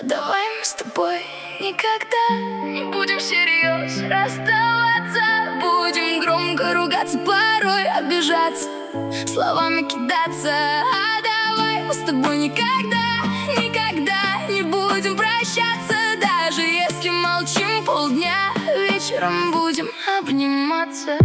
Давай мы с тобой никогда не будем всерьез расставаться. Будем громко ругаться, порой обижаться, словами кидаться. А давай мы с тобой никогда, никогда не будем прощаться. Даже если молчим полдня, вечером будем обниматься.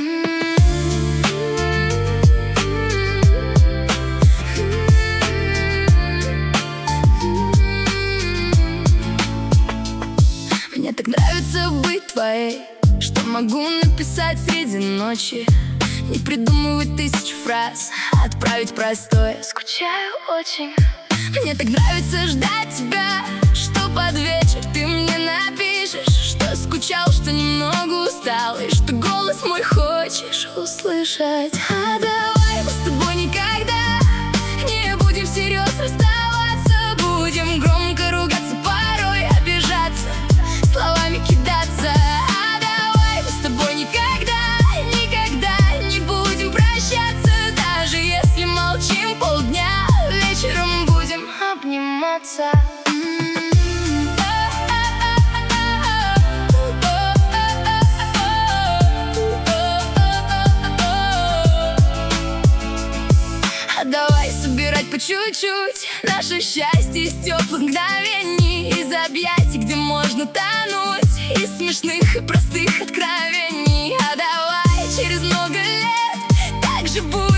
Мне так нравится быть твоей, что могу написать среди ночи, не придумывать тысяч фраз, отправить простое: скучаю очень. Мне так нравится ждать тебя, что под вечер ты мне напишешь, что скучал, что немного устал, и что голос мой хочешь услышать. А давай мы с тобой никогда не будем всерьез расставаться. Будем громко ругаться, порой обижаться, словами кидаться. А давай мы с тобой никогда, никогда не будем прощаться. Даже если молчим полдня, вечером будем обниматься. А давай собирать по чуть-чуть наше счастье из теплых мгновений, из объятий, где можно тонуть, из смешных и простых откровений. А давай через много лет так же будет.